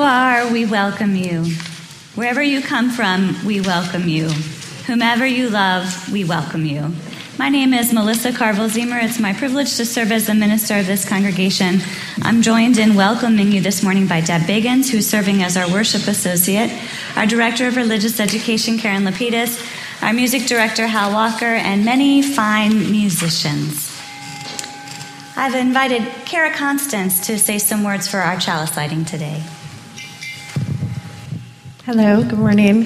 are, we welcome you. Wherever you come from, we welcome you. Whomever you love, we welcome you. My name is Melissa Carville-Ziemer. It's my privilege to serve as the minister of this congregation. I'm joined in welcoming you this morning by Deb Biggins, who's serving as our worship associate, our director of religious education, Karen Lapidus, our music director, Hal Walker, and many fine musicians. I've invited Kara Constance to say some words for our chalice lighting today. Hello, good morning.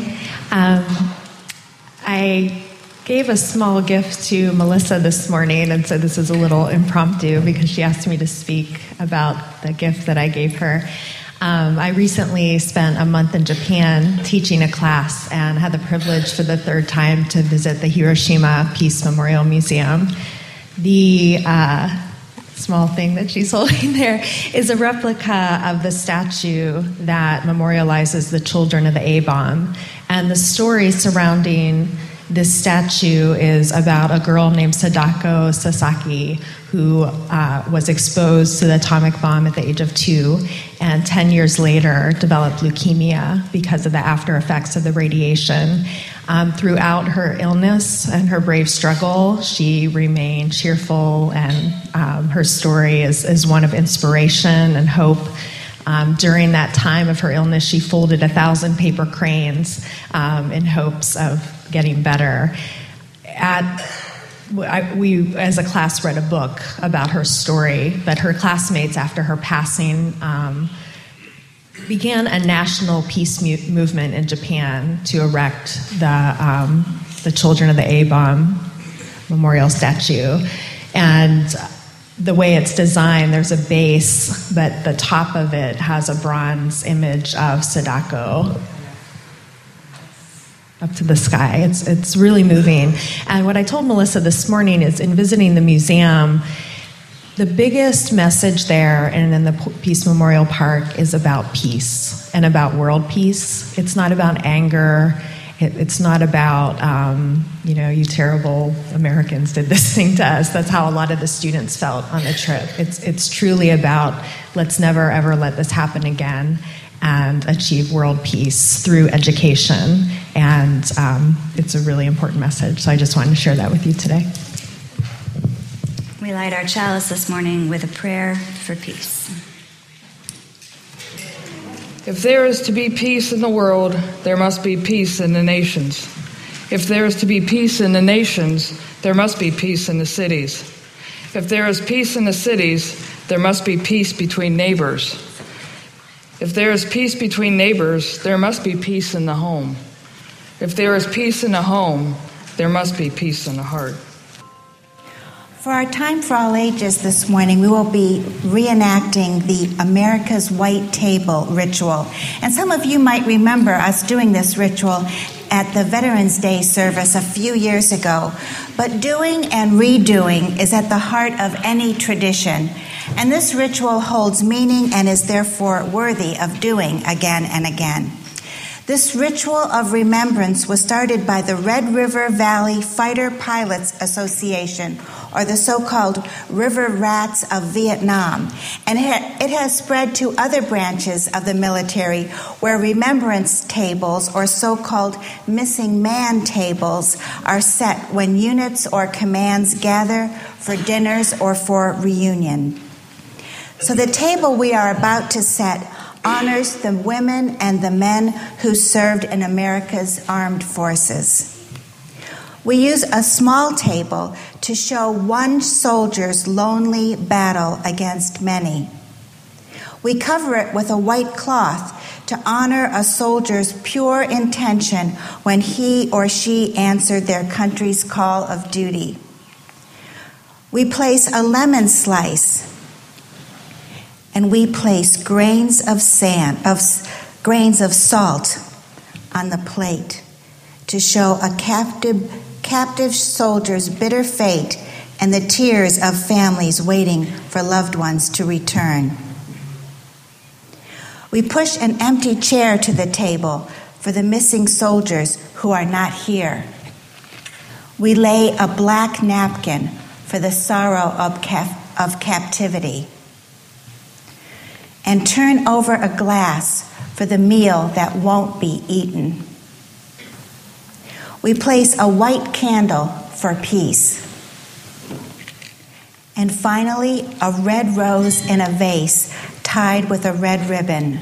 I gave a small gift to Melissa this morning, and so this is a little impromptu because she asked me to speak about the gift that I gave her. I recently spent a month in Japan teaching a class and had the privilege for the third time to visit the Hiroshima Peace Memorial Museum. The small thing that she's holding there is a replica of the statue that memorializes the children of the A-bomb. And the story surrounding this statue is about a girl named Sadako Sasaki who was exposed to the atomic bomb at the age of 2 and 10 years later developed leukemia because of the after effects of the radiation. Throughout her illness and her brave struggle, she remained cheerful, and her story is one of inspiration and hope. During that time of her illness, she folded 1,000 paper cranes in hopes of getting better. We, as a class, read a book about her story, but her classmates, after her passing, began a national peace movement in Japan to erect the Children of the A-bomb memorial statue. And the way it's designed, there's a base, but the top of it has a bronze image of Sadako up to the sky. It's really moving. And what I told Melissa this morning is, in visiting the museum, the biggest message there and in the Peace Memorial Park is about peace and about world peace. It's not about anger. It's not about, you terrible Americans did this thing to us. That's how a lot of the students felt on the trip. It's truly about, let's never, ever let this happen again and achieve world peace through education. And it's a really important message. So I just wanted to share that with you today. We light our chalice this morning with a prayer for peace. If there is to be peace in the world, there must be peace in the nations. If there is to be peace in the nations, there must be peace in the cities. If there is peace in the cities, there must be peace between neighbors. If there is peace between neighbors, there must be peace in the home. If there is peace in the home, there must be peace in the heart. For our Time for All Ages this morning, we will be reenacting the America's White Table ritual. And some of you might remember us doing this ritual at the Veterans Day service a few years ago. But doing and redoing is at the heart of any tradition. And this ritual holds meaning and is therefore worthy of doing again and again. This ritual of remembrance was started by the Red River Valley Fighter Pilots Association, or the so-called River Rats of Vietnam, and it has spread to other branches of the military where remembrance tables, or so-called missing man tables, are set when units or commands gather for dinners or for reunion. So the table we are about to set honors the women and the men who served in America's armed forces. We use a small table to show one soldier's lonely battle against many. We cover it with a white cloth to honor a soldier's pure intention when he or she answered their country's call of duty. We place a lemon slice, and we place grains of salt on the plate to show a captive soldier's bitter fate and the tears of families waiting for loved ones to return. We push an empty chair to the table for the missing soldiers who are not here. We lay a black napkin for the sorrow of captivity. And turn over a glass for the meal that won't be eaten. We place a white candle for peace. And finally, a red rose in a vase tied with a red ribbon,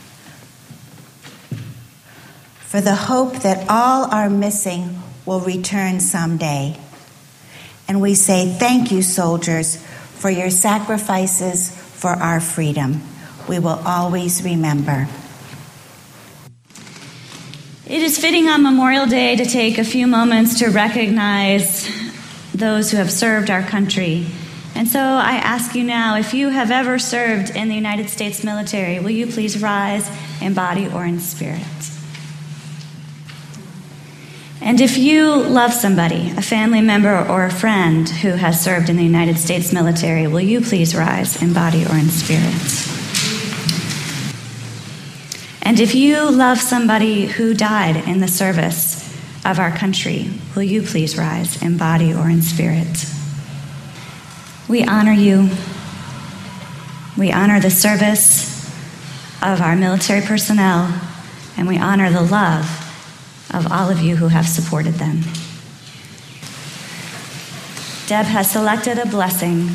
for the hope that all are missing will return someday. And we say, thank you, soldiers, for your sacrifices for our freedom. We will always remember. It is fitting on Memorial Day to take a few moments to recognize those who have served our country. And so I ask you now, if you have ever served in the United States military, will you please rise in body or in spirit? And if you love somebody, a family member or a friend who has served in the United States military, will you please rise in body or in spirit? And if you love somebody who died in the service of our country, will you please rise in body or in spirit? We honor you. We honor the service of our military personnel, and we honor the love of all of you who have supported them. Deb has selected a blessing.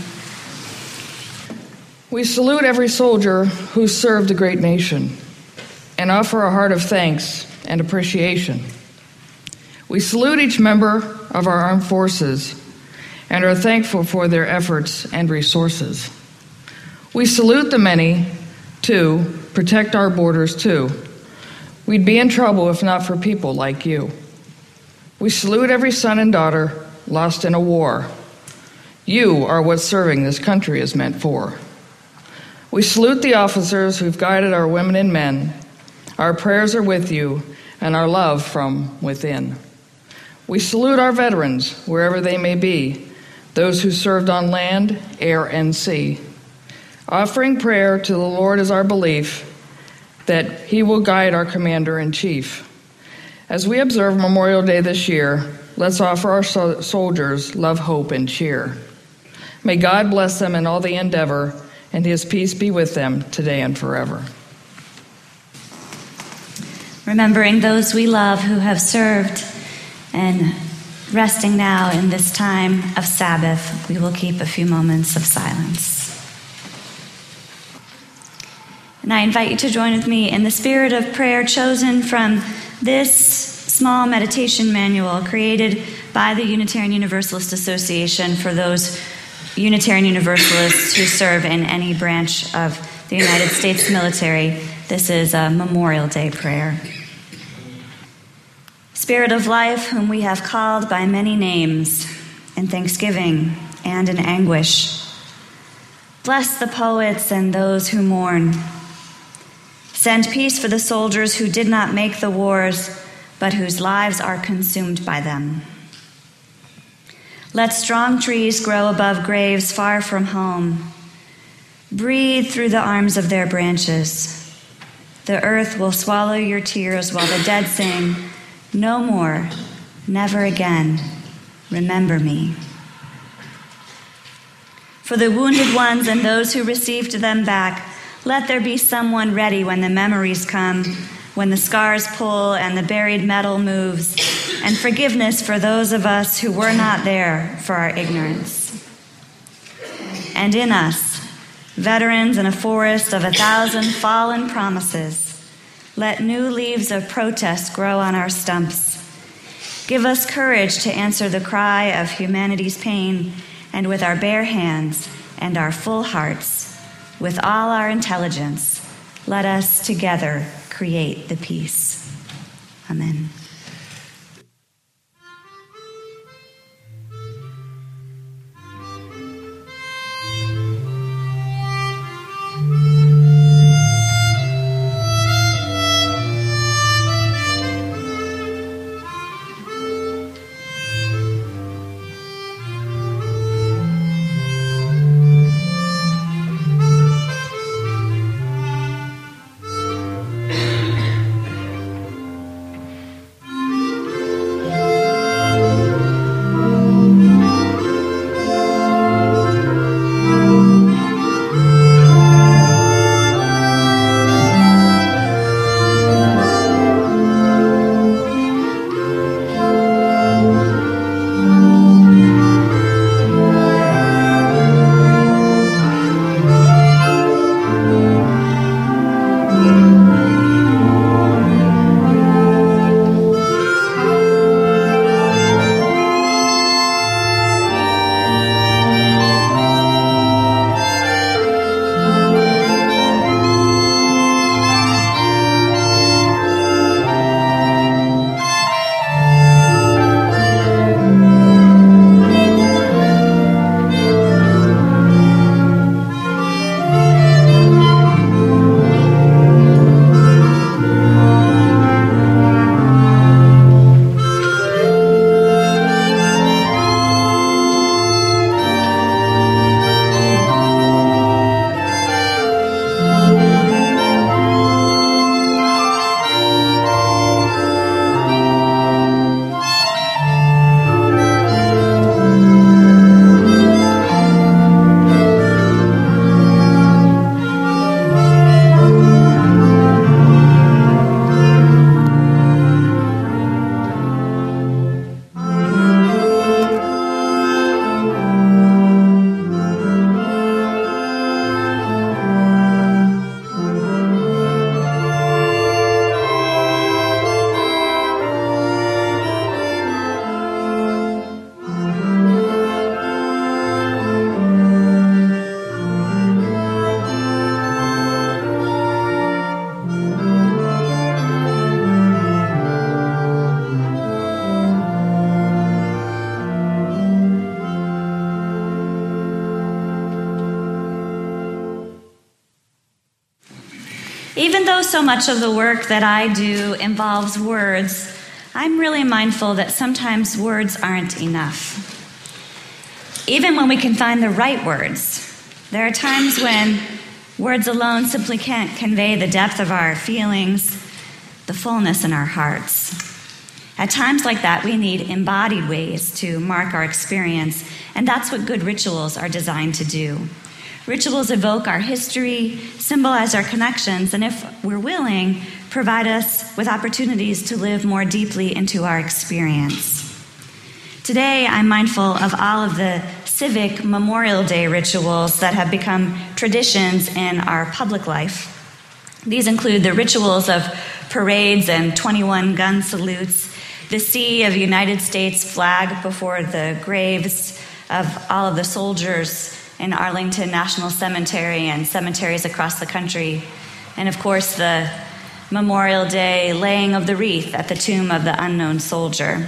We salute every soldier who served a great nation and offer a heart of thanks and appreciation. We salute each member of our armed forces and are thankful for their efforts and resources. We salute the many, to protect our borders, too. We'd be in trouble if not for people like you. We salute every son and daughter lost in a war. You are what serving this country is meant for. We salute the officers who've guided our women and men. Our prayers are with you and our love from within. We salute our veterans, wherever they may be, those who served on land, air, and sea. Offering prayer to the Lord is our belief that he will guide our commander-in-chief. As we observe Memorial Day this year, let's offer our soldiers love, hope, and cheer. May God bless them in all they endeavor, and his peace be with them today and forever. Remembering those we love who have served and resting now in this time of Sabbath, we will keep a few moments of silence. And I invite you to join with me in the spirit of prayer chosen from this small meditation manual created by the Unitarian Universalist Association for those Unitarian Universalists who serve in any branch of the United States military. This is a Memorial Day prayer. Spirit of life, whom we have called by many names, in thanksgiving and in anguish, bless the poets and those who mourn. Send peace for the soldiers who did not make the wars, but whose lives are consumed by them. Let strong trees grow above graves far from home. Breathe through the arms of their branches. The earth will swallow your tears while the dead sing, "No more, never again, remember me." For the wounded ones and those who received them back, let there be someone ready when the memories come, when the scars pull and the buried metal moves, and forgiveness for those of us who were not there for our ignorance. And in us, veterans in a forest of 1,000 fallen promises, let new leaves of protest grow on our stumps. Give us courage to answer the cry of humanity's pain, and with our bare hands and our full hearts, with all our intelligence, let us together create the peace. Amen. so much of the work that I do involves words, I'm really mindful that sometimes words aren't enough. Even when we can find the right words, there are times when words alone simply can't convey the depth of our feelings, the fullness in our hearts. At times like that, we need embodied ways to mark our experience, and that's what good rituals are designed to do. Rituals evoke our history, symbolize our connections, and if we're willing, provide us with opportunities to live more deeply into our experience. Today, I'm mindful of all of the civic Memorial Day rituals that have become traditions in our public life. These include the rituals of parades and 21 gun salutes, the sea of United States flag before the graves of all of the soldiers in Arlington National Cemetery and cemeteries across the country, and of course the Memorial Day laying of the wreath at the tomb of the unknown soldier.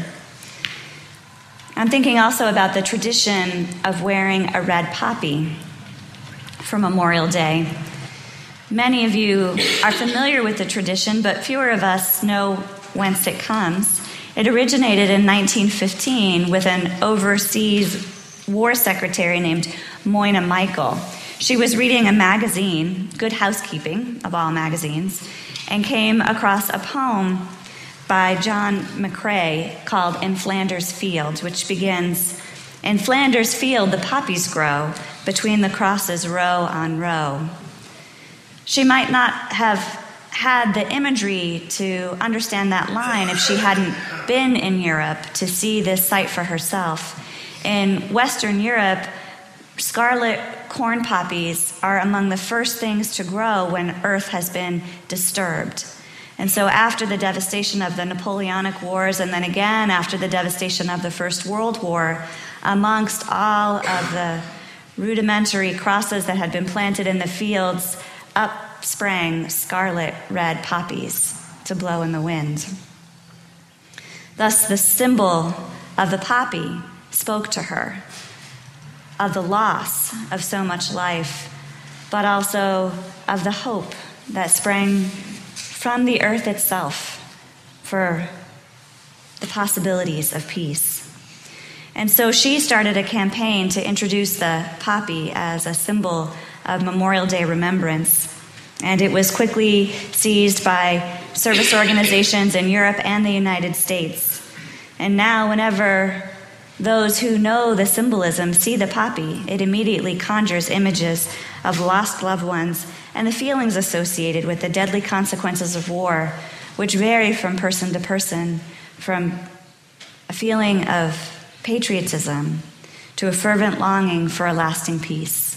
I'm thinking also about the tradition of wearing a red poppy for Memorial Day. Many of you are familiar with the tradition, but fewer of us know whence it comes. It originated in 1915 with an overseas war secretary named Moyna Michael. She was reading a magazine, Good Housekeeping, of all magazines, and came across a poem by John McCrae called In Flanders Field, which begins, "In Flanders Field the poppies grow, between the crosses row on row." She might not have had the imagery to understand that line if she hadn't been in Europe to see this sight for herself. In Western Europe, scarlet corn poppies are among the first things to grow when earth has been disturbed. And so after the devastation of the Napoleonic Wars, and then again after the devastation of the First World War, amongst all of the rudimentary crosses that had been planted in the fields, up sprang scarlet red poppies to blow in the wind. Thus, the symbol of the poppy spoke to her of the loss of so much life, but also of the hope that sprang from the earth itself for the possibilities of peace. And so she started a campaign to introduce the poppy as a symbol of Memorial Day remembrance. And it was quickly seized by service organizations in Europe and the United States. And now whenever those who know the symbolism see the poppy, it immediately conjures images of lost loved ones and the feelings associated with the deadly consequences of war, which vary from person to person, from a feeling of patriotism to a fervent longing for a lasting peace.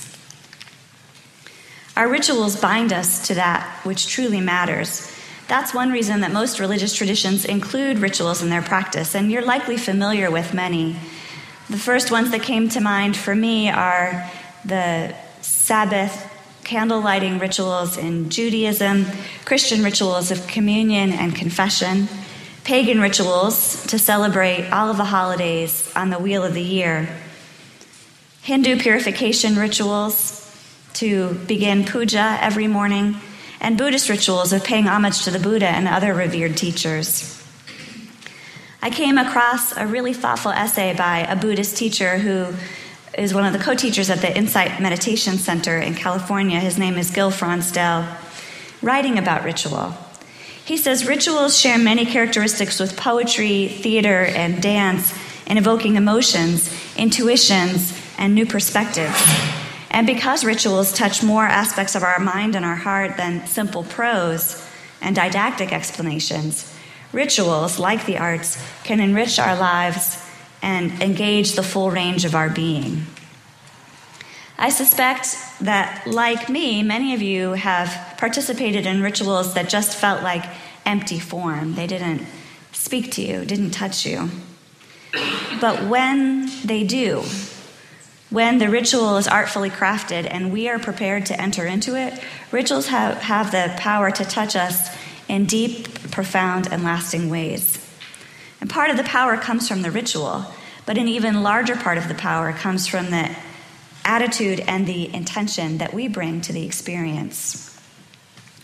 Our rituals bind us to that which truly matters. That's one reason that most religious traditions include rituals in their practice, and you're likely familiar with many. The first ones that came to mind for me are the Sabbath candle lighting rituals in Judaism, Christian rituals of communion and confession, pagan rituals to celebrate all of the holidays on the wheel of the year, Hindu purification rituals to begin puja every morning, and Buddhist rituals of paying homage to the Buddha and other revered teachers. I came across a really thoughtful essay by a Buddhist teacher who is one of the co-teachers at the Insight Meditation Center in California. His name is Gil Fronsdale, writing about ritual. He says, rituals share many characteristics with poetry, theater, and dance in evoking emotions, intuitions, and new perspectives. And because rituals touch more aspects of our mind and our heart than simple prose and didactic explanations, rituals, like the arts, can enrich our lives and engage the full range of our being. I suspect that, like me, many of you have participated in rituals that just felt like empty form. They didn't speak to you, didn't touch you. But when they do, when the ritual is artfully crafted and we are prepared to enter into it, rituals have the power to touch us in deep, profound, and lasting ways. And part of the power comes from the ritual, but an even larger part of the power comes from the attitude and the intention that we bring to the experience.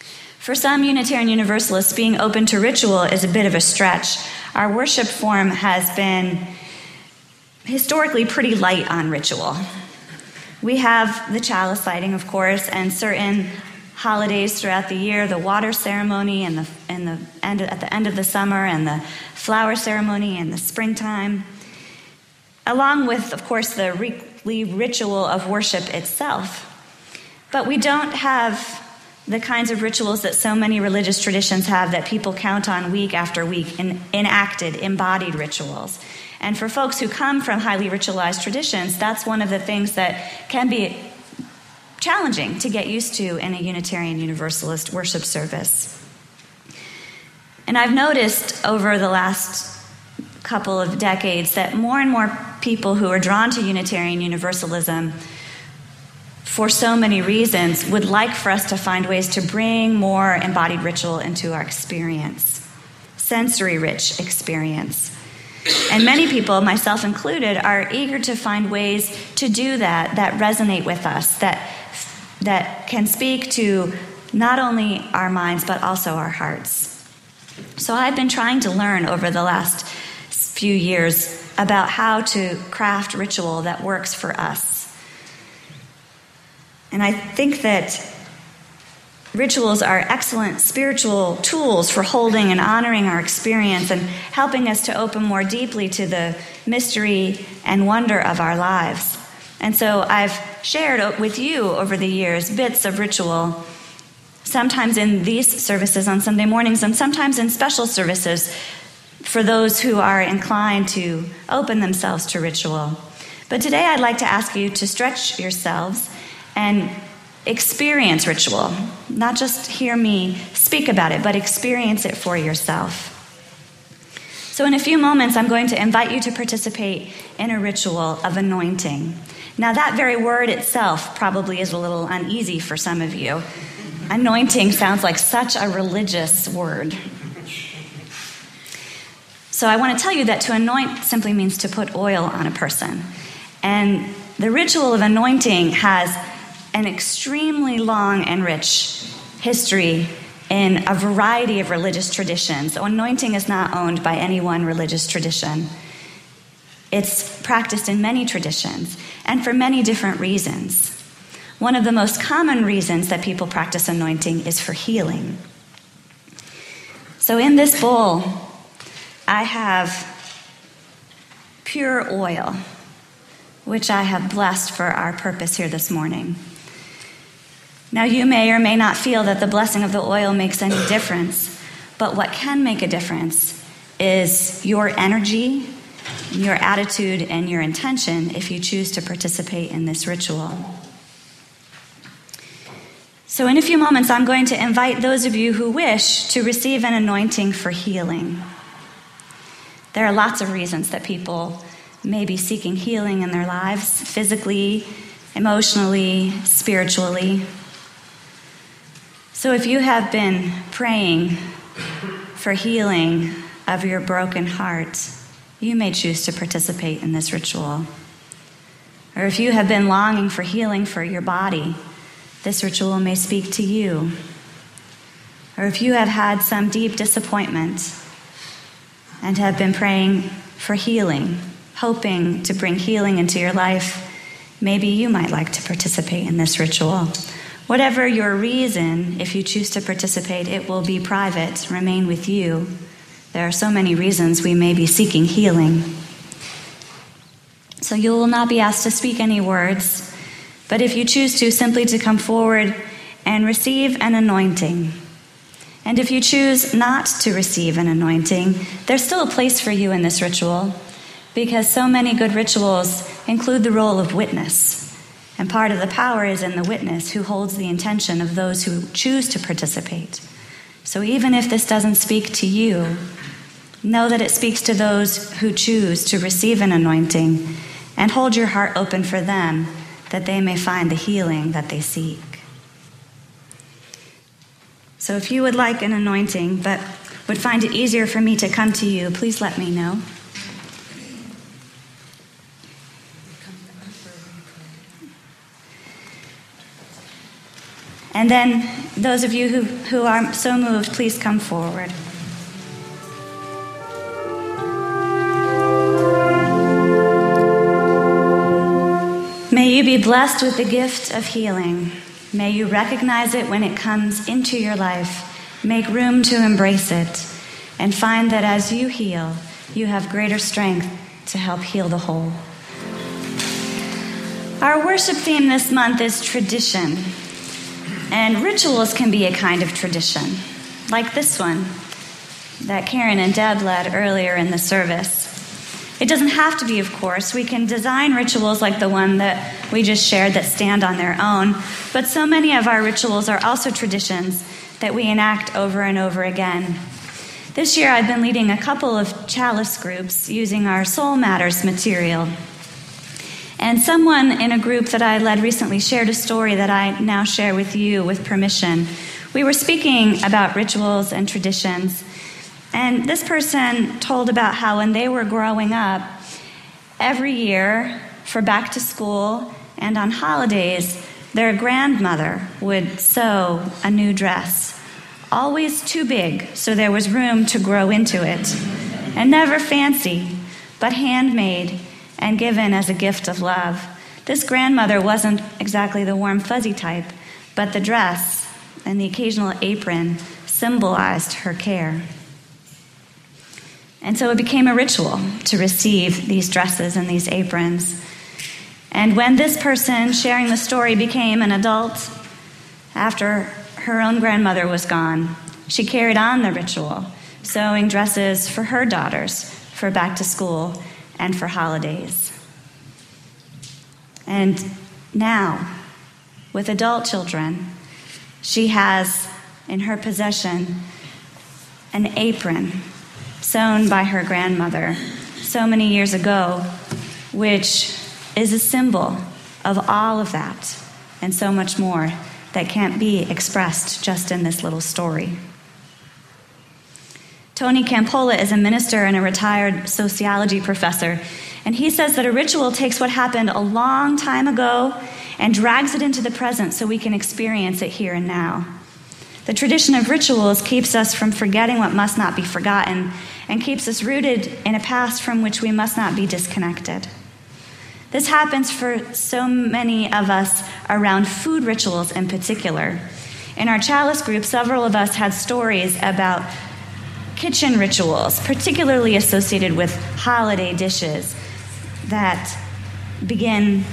For some Unitarian Universalists, being open to ritual is a bit of a stretch. Our worship form has been historically pretty light on ritual. We have the chalice lighting, of course, and certain holidays throughout the year, the water ceremony at the end of the summer, and the flower ceremony in the springtime, along with, of course, the weekly ritual of worship itself. But we don't have the kinds of rituals that so many religious traditions have that people count on week after week in enacted, embodied rituals. And for folks who come from highly ritualized traditions, that's one of the things that can be challenging to get used to in a Unitarian Universalist worship service. And I've noticed over the last couple of decades that more and more people who are drawn to Unitarian Universalism for so many reasons would like for us to find ways to bring more embodied ritual into our experience, sensory-rich experience. And many people, myself included, are eager to find ways to do that resonate with us, that can speak to not only our minds but also our hearts. So I've been trying to learn over the last few years about how to craft ritual that works for us. And I think that rituals are excellent spiritual tools for holding and honoring our experience and helping us to open more deeply to the mystery and wonder of our lives. And so I've shared with you over the years bits of ritual, sometimes in these services on Sunday mornings and sometimes in special services for those who are inclined to open themselves to ritual. But today I'd like to ask you to stretch yourselves and experience ritual. Not just hear me speak about it, but experience it for yourself. So in a few moments, I'm going to invite you to participate in a ritual of anointing. Now, that very word itself probably is a little uneasy for some of you. Anointing sounds like such a religious word. So I want to tell you that to anoint simply means to put oil on a person. And the ritual of anointing has an extremely long and rich history in a variety of religious traditions. So anointing is not owned by any one religious tradition. It's practiced in many traditions and for many different reasons. One of the most common reasons that people practice anointing is for healing. So in this bowl, I have pure oil, which I have blessed for our purpose here this morning. Now, you may or may not feel that the blessing of the oil makes any difference, but what can make a difference is your energy, your attitude, and your intention if you choose to participate in this ritual. So in a few moments, I'm going to invite those of you who wish to receive an anointing for healing. There are lots of reasons that people may be seeking healing in their lives, physically, emotionally, spiritually. So if you have been praying for healing of your broken heart, you may choose to participate in this ritual. Or if you have been longing for healing for your body, this ritual may speak to you. Or if you have had some deep disappointment and have been praying for healing, hoping to bring healing into your life, maybe you might like to participate in this ritual. Whatever your reason, if you choose to participate, it will be private, remain with you. There are so many reasons we may be seeking healing. So you will not be asked to speak any words, but if you choose to, simply to come forward and receive an anointing. And if you choose not to receive an anointing, there's still a place for you in this ritual, because so many good rituals include the role of witness. And part of the power is in the witness who holds the intention of those who choose to participate. So even if this doesn't speak to you, know that it speaks to those who choose to receive an anointing, and hold your heart open for them, that they may find the healing that they seek. So if you would like an anointing, but would find it easier for me to come to you, please let me know. And then those of you who are so moved, please come forward. May you be blessed with the gift of healing. May you recognize it when it comes into your life. Make room to embrace it and find that as you heal, you have greater strength to help heal the whole. Our worship theme this month is tradition. And rituals can be a kind of tradition, like this one that Karen and Deb led earlier in the service. It doesn't have to be, of course. We can design rituals like the one that we just shared that stand on their own. But so many of our rituals are also traditions that we enact over and over again. This year I've been leading a couple of chalice groups using our Soul Matters material. And someone in a group that I led recently shared a story that I now share with you with permission. We were speaking about rituals and traditions. And this person told about how when they were growing up, every year for back to school and on holidays, their grandmother would sew a new dress, always too big so there was room to grow into it, and never fancy, but handmade and given as a gift of love. This grandmother wasn't exactly the warm, fuzzy type, but the dress and the occasional apron symbolized her care. And so it became a ritual to receive these dresses and these aprons. And when this person sharing the story became an adult, after her own grandmother was gone, she carried on the ritual, sewing dresses for her daughters for back to school and for holidays. And now, with adult children, she has in her possession an apron sewn by her grandmother so many years ago, which is a symbol of all of that and so much more that can't be expressed just in this little story. Tony Campola is a minister and a retired sociology professor, and he says that a ritual takes what happened a long time ago and drags it into the present so we can experience it here and now. The tradition of rituals keeps us from forgetting what must not be forgotten and keeps us rooted in a past from which we must not be disconnected. This happens for so many of us around food rituals in particular. In our chalice group, several of us had stories about kitchen rituals, particularly associated with holiday dishes that begin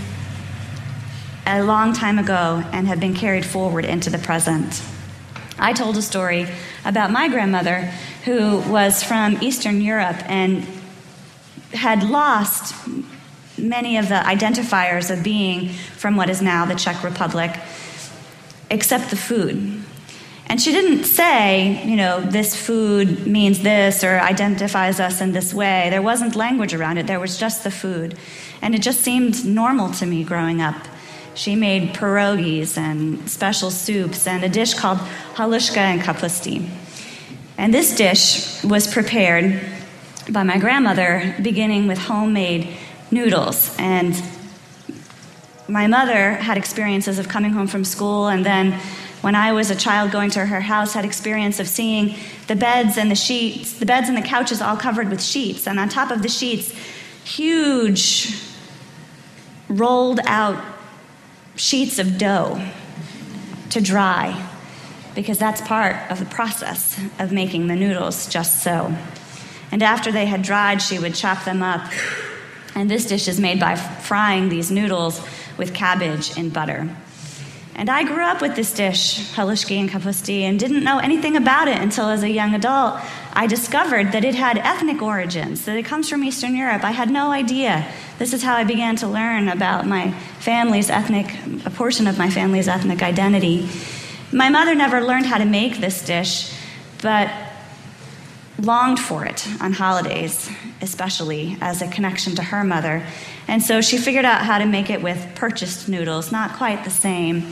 a long time ago and have been carried forward into the present. I told a story about my grandmother who was from Eastern Europe and had lost many of the identifiers of being from what is now the Czech Republic, except the food. And she didn't say, this food means this or identifies us in this way. There wasn't language around it. There was just the food. And it just seemed normal to me growing up. She made pierogies and special soups and a dish called halushka and kapusti. And this dish was prepared by my grandmother, beginning with homemade noodles. And my mother had experiences of coming home from school, and then when I was a child going to her house, had experience of seeing the beds and the couches all covered with sheets, and on top of the sheets, huge rolled out sheets of dough to dry, because that's part of the process of making the noodles just so. And after they had dried, she would chop them up. And this dish is made by frying these noodles with cabbage in butter. And I grew up with this dish, halushki and kapusti, and didn't know anything about it until as a young adult I discovered that it had ethnic origins, that it comes from Eastern Europe. I had no idea. This is how I began to learn about a portion of my family's ethnic identity. My mother never learned how to make this dish, but longed for it on holidays, especially as a connection to her mother. And so she figured out how to make it with purchased noodles, not quite the same,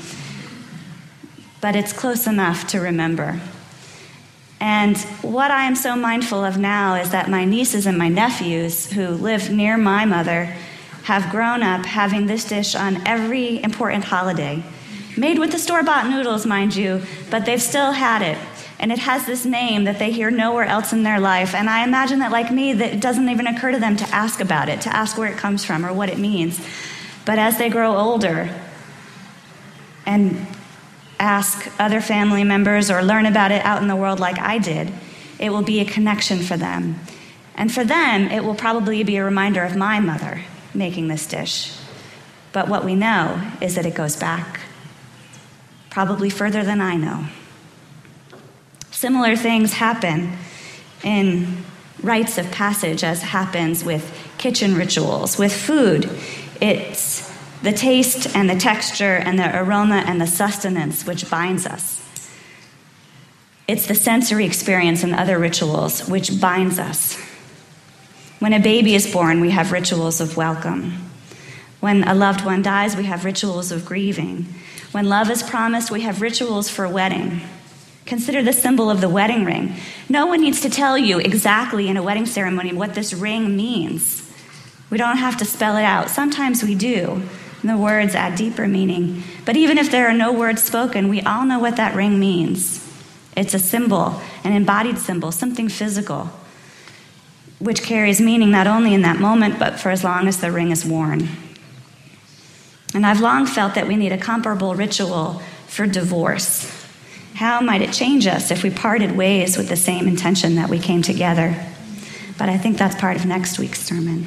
but it's close enough to remember. And what I am so mindful of now is that my nieces and my nephews who live near my mother have grown up having this dish on every important holiday, Made with the store-bought noodles, mind you, but they've still had it. And it has this name that they hear nowhere else in their life. And I imagine that, like me, that it doesn't even occur to them to ask about it, to ask where it comes from or what it means. But as they grow older and ask other family members or learn about it out in the world like I did, it will be a connection for them. And for them, it will probably be a reminder of my mother making this dish. But what we know is that it goes back, probably further than I know. Similar things happen in rites of passage as happens with kitchen rituals. With food, it's the taste and the texture and the aroma and the sustenance which binds us. It's the sensory experience in other rituals which binds us. When a baby is born, we have rituals of welcome. When a loved one dies, we have rituals of grieving. When love is promised, we have rituals for wedding. Consider the symbol of the wedding ring. No one needs to tell you exactly in a wedding ceremony what this ring means. We don't have to spell it out. Sometimes we do, and the words add deeper meaning. But even if there are no words spoken, we all know what that ring means. It's a symbol, an embodied symbol, something physical, which carries meaning not only in that moment, but for as long as the ring is worn. And I've long felt that we need a comparable ritual for divorce. How might it change us if we parted ways with the same intention that we came together? But I think that's part of next week's sermon.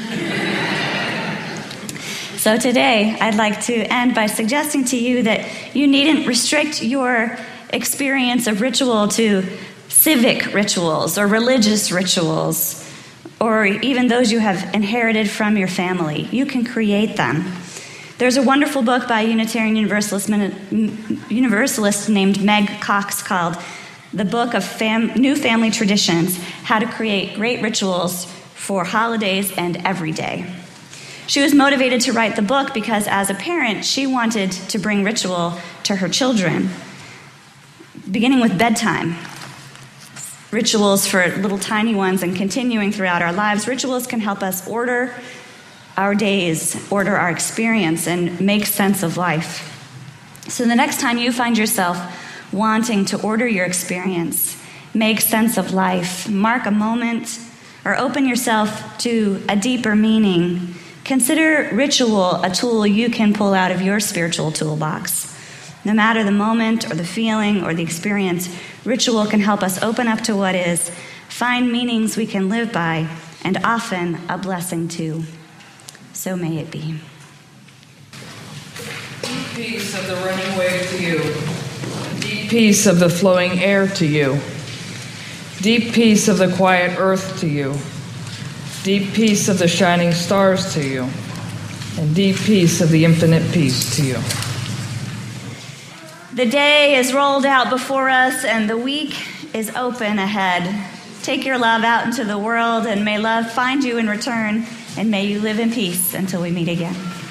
So today, I'd like to end by suggesting to you that you needn't restrict your experience of ritual to civic rituals or religious rituals, or even those you have inherited from your family. You can create them. There's a wonderful book by a Unitarian Universalist named Meg Cox called The Book of New Family Traditions, How to Create Great Rituals for Holidays and Every Day. She was motivated to write the book because as a parent, she wanted to bring ritual to her children, beginning with bedtime. Rituals for little tiny ones and continuing throughout our lives. Rituals can help us order our days, order our experience, and make sense of life. So the next time you find yourself wanting to order your experience, make sense of life, mark a moment, or open yourself to a deeper meaning, consider ritual a tool you can pull out of your spiritual toolbox. No matter the moment or the feeling or the experience, ritual can help us open up to what is, find meanings we can live by, and often a blessing too. So may it be. Deep peace of the running wave to you. Deep peace of the flowing air to you. Deep peace of the quiet earth to you. Deep peace of the shining stars to you. And deep peace of the infinite peace to you. The day is rolled out before us and the week is open ahead. Take your love out into the world and may love find you in return. And may you live in peace until we meet again.